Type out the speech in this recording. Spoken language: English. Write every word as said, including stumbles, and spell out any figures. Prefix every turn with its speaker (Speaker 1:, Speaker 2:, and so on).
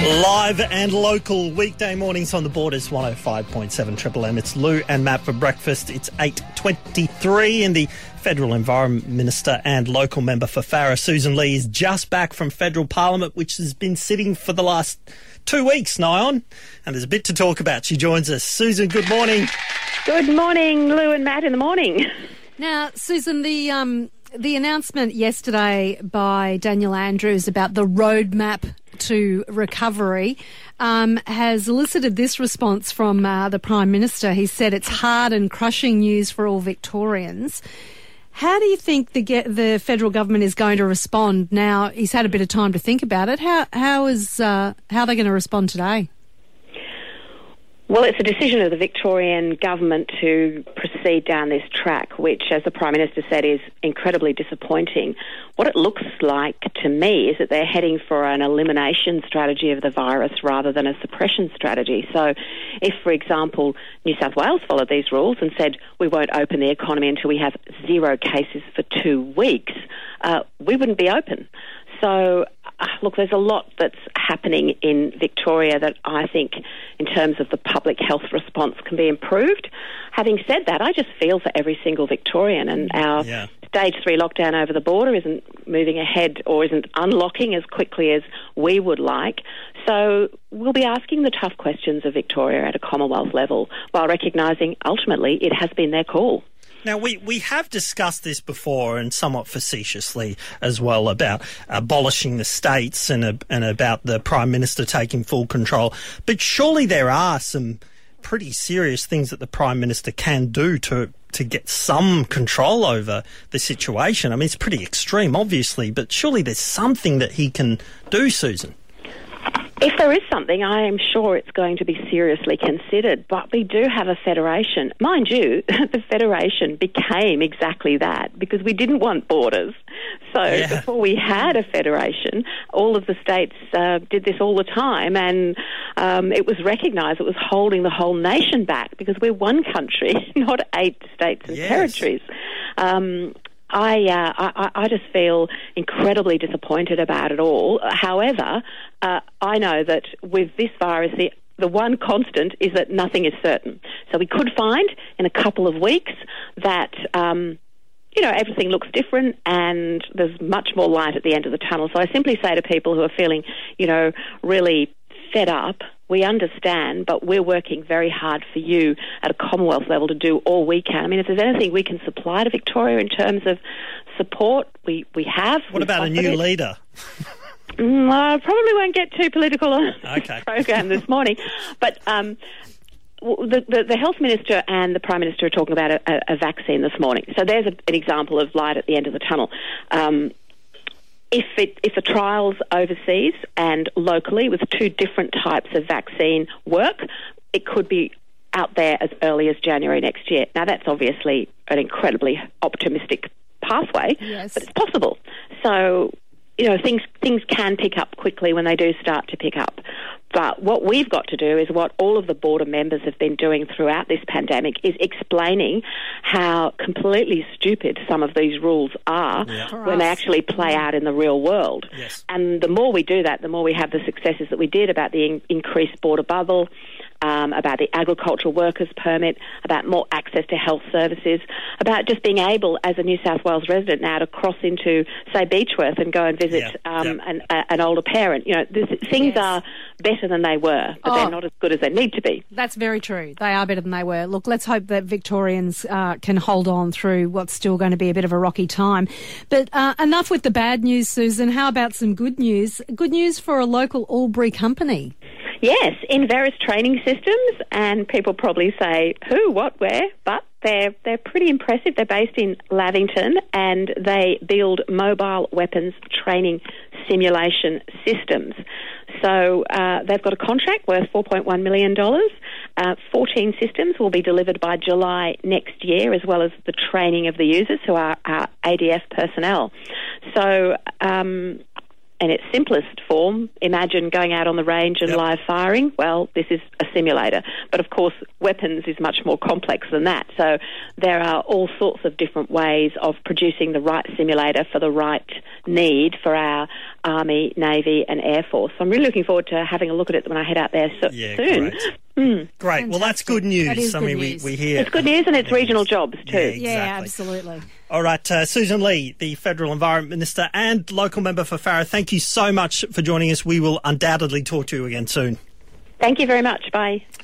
Speaker 1: Live and local weekday mornings on the Borders, one oh five point seven Triple M. It's Lou and Matt for breakfast. It's eight twenty-three and the Federal Environment Minister and local member for Farrer, Susan Lee, is just back from Federal Parliament, which has been sitting for the last two weeks, nigh on. And there's a bit to talk about. She joins us. Susan, good morning.
Speaker 2: Good morning, Lou and Matt in the morning.
Speaker 3: Now, Susan, the um, the announcement yesterday by Daniel Andrews about the roadmap to recovery um, has elicited this response from uh, the Prime Minister. He said it's hard and crushing news for all Victorians. How do you think the ge- the federal government is going to respond now? He's had a bit of time to think about it. How how is uh, how are they going to respond today?
Speaker 2: Well, it's a decision of the Victorian government to proceed down this track, which, as the Prime Minister said, is incredibly disappointing. What it looks like to me is that they're heading for an elimination strategy of the virus rather than a suppression strategy. So if, for example, New South Wales followed these rules and said we won't open the economy until we have zero cases for two weeks, uh, we wouldn't be open. So, uh, look, there's a lot that's happening in Victoria that I think, in terms of the public health response, can be improved. Having said that, I just feel for every single Victorian, and our yeah. stage three lockdown over the border isn't moving ahead or isn't unlocking as quickly as we would like. So we'll be asking the tough questions of Victoria at a Commonwealth level while recognising ultimately it has been their call.
Speaker 1: Now, we, we have discussed this before, and somewhat facetiously as well, about abolishing the states and, uh, and about the Prime Minister taking full control. But surely there are some pretty serious things that the Prime Minister can do to to get some control over the situation. I mean, it's pretty extreme, obviously, but surely there's something that he can do, Susan.
Speaker 2: If there is something, I am sure it's going to be seriously considered. But we do have a federation. Mind you, the federation became exactly that because we didn't want borders. So yeah. before we had a federation, all of the states uh, did this all the time, and um, it was recognised it was holding the whole nation back because we're one country, not eight states and yes. territories. Um I, uh, I I just feel incredibly disappointed about it all. However, uh, I know that with this virus, the, the one constant is that nothing is certain. So we could find in a couple of weeks that, um, you know, everything looks different and there's much more light at the end of the tunnel. So I simply say to people who are feeling, you know, really fed up, we understand, but we're working very hard for you at a Commonwealth level to do all we can. I mean, if there's anything we can supply to Victoria in terms of support, we, we have.
Speaker 1: What about a new leader?
Speaker 2: Mm, I probably won't get too political on
Speaker 1: okay.
Speaker 2: the program this morning. But um, the, the, the Health Minister and the Prime Minister are talking about a, a vaccine this morning. So there's a, an example of light at the end of the tunnel. Um, If it, if the trials overseas and locally with two different types of vaccine work, it could be out there as early as January next year. Now, that's obviously an incredibly optimistic pathway,
Speaker 3: yes.
Speaker 2: but it's possible. So, you know, things things can pick up quickly when they do start to pick up. But what we've got to do is what all of the border members have been doing throughout this pandemic is explaining how completely stupid some of these rules are yeah. when they actually play out in the real world.
Speaker 1: Yes.
Speaker 2: And the more we do that, the more we have the successes that we did about the in- increased border bubble, um, about the agricultural workers permit, about more access to health services, about just being able, as a New South Wales resident now, to cross into, say, Beechworth and go and visit
Speaker 1: yeah.
Speaker 2: Um,
Speaker 1: yeah.
Speaker 2: an, a, an older parent. You know, this, things
Speaker 3: yes.
Speaker 2: are better than they were, but
Speaker 3: oh,
Speaker 2: they're not as good as they need to be.
Speaker 3: That's very true. They are better than they were. Look, let's hope that Victorians uh, can hold on through what's still going to be a bit of a rocky time. But uh, enough with the bad news, Susan. How about some good news? Good news for a local Albury company.
Speaker 2: Yes, in various training systems, and people probably say, who, what, where, but they're they're pretty impressive. They're based in Lavington, and they build mobile weapons training simulation systems. So uh, they've got a contract worth four point one million dollars. Uh, fourteen systems will be delivered by July next year, as well as the training of the users, who are our A D F personnel. So um, in its simplest form, imagine going out on the range and yep. live firing. Well, this is a simulator. But, of course, weapons is much more complex than that. So there are all sorts of different ways of producing the right simulator for the right need for our Army, Navy and Air Force. So I'm really looking forward to having a look at it when I head out there so-
Speaker 1: yeah,
Speaker 2: soon.
Speaker 1: Great.
Speaker 2: Mm.
Speaker 1: Great. Well, that's good news.
Speaker 3: That is
Speaker 1: I
Speaker 3: good
Speaker 1: mean,
Speaker 3: news.
Speaker 1: We, we hear...
Speaker 2: It's good news and it's regional jobs too.
Speaker 1: Yeah,
Speaker 3: Yeah,
Speaker 1: exactly.
Speaker 3: absolutely.
Speaker 1: All right, uh, Susan Lee, the Federal Environment Minister and local member for Farrer, thank you so much for joining us. We will undoubtedly talk to you again soon.
Speaker 2: Thank you very much. Bye.